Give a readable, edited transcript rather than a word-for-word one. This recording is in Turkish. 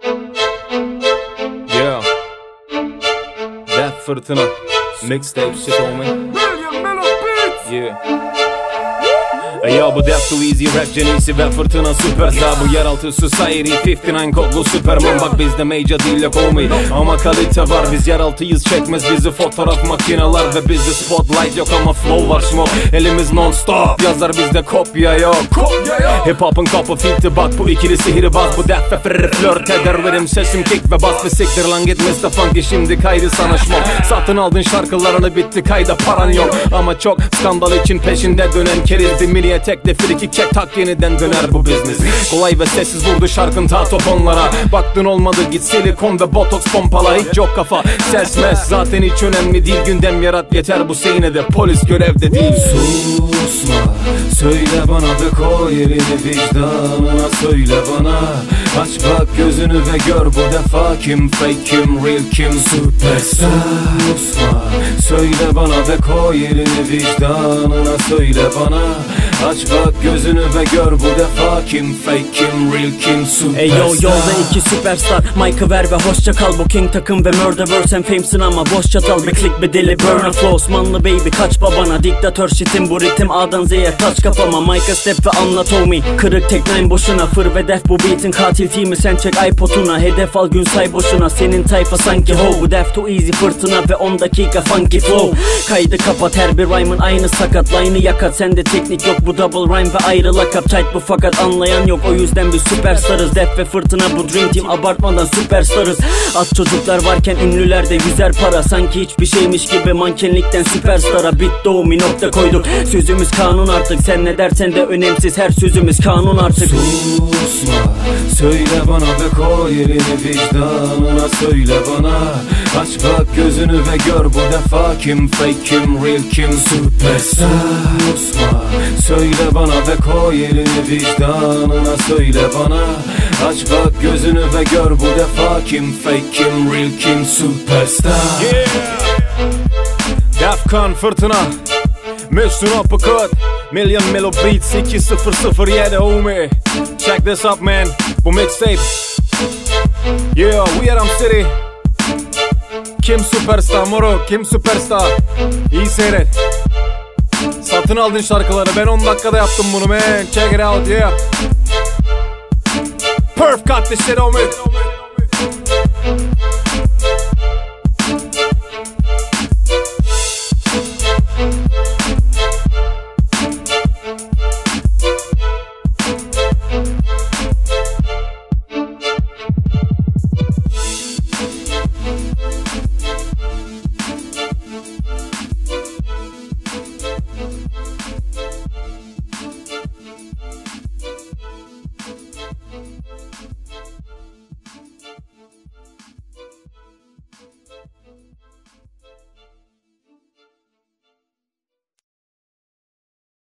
Yeah. Death Fırtına. Mixtape shit on me. Yeah. Ya bu Death Too Easy rap cenisi ve fırtına süperstar. Bu yeraltı society 59 kodlu Superman. Bak bizde major değil yok homie, ama kalite var. Biz yeraltıyız, çekmez bizi fotoğraf makineler. Ve bizde spotlight yok ama flow var smoke. Elimiz non stop, yazar bizde kopya yok. Hip hop'un kapı filti bak, bu ikili sihirbaz. Bu Death ve flört eder verim, sesim kick ve bas ve siktir lan git Mr. Funky, şimdi kaydı sana şmok. Satın aldın şarkılarını, bitti kayda paran yok. Ama çok skandal için peşinde dönen kerizdi. Milliye tekle friki çek tak, yeniden döner bu business. Kolay ve sessiz vurdu şarkın ta top onlara. Baktın olmadı, git silikon ve botoks pompala. Hiç yok kafa ses mes, zaten hiç önemli değil. Gündem yarat yeter, bu seynede polis görevde değil. Susma, söyle bana ve koy elini vicdanına, söyle bana. Aç bak gözünü ve gör bu defa kim fake kim real kim superstar. Susma, söyle bana ve koy elini vicdanına, söyle bana. Aç bak gözünü ve gör bu defa kim fake kim real kim superstar. Ey yo, yolda iki süperstar, mic'ı ver ve hoşça kal. Bu king takım ve murderverse hem fames'in ama boş çatal. Bir click bir deli burner flow, Osmanlı baby kaç babana. Diktatör shitim bu ritim A'dan Z'ye taç kafama. Mic'a step ve anlat homie, kırık tek nine boşuna. Fır ve def bu beat'in katil team'i, sen çek iPod'una. Hedef al gün say boşuna, senin tayfa sanki ho. Bu Death Too Easy fırtına ve 10 dakika funky flow. Kaydı kapat, her bir rhyme'ın aynı sakat. Line'ı yakat, sende teknik yok, bu double rhyme ve ayrı lakap. Tight bu fakat anlayan yok, o yüzden biz süperstarız. Death ve fırtına bu dream team, abartmadan süperstarız. Az çocuklar varken ünlülerde yüzer para. Sanki hiçbir şeymiş gibi mankenlikten süperstara. Bit doğumi nokta koyduk, sözümüz kanun artık. Sen ne dersen de önemsiz, her sözümüz kanun artık. Susma, söyle bana ve koy elini vicdanına, söyle bana. Aç bak gözünü ve gör bu defa kim fake kim real kim superstar. Susma, söyle bana ve koy elini vicdanına, söyle bana. Aç bak gözünü ve gör bu defa kim fake kim real kim superstar. Yeah. Defkan Fırtına, Mr. Uppercut, Million Melo Beats 2007 homie. Check this up man, bu mixtape. Yeah, we are City. Kim superstar moro, kim superstar. İyi seyret. Satın aldın şarkıları, ben 10 dakikada yaptım bunu man. Check it out yeah. Perf cut this shit on me.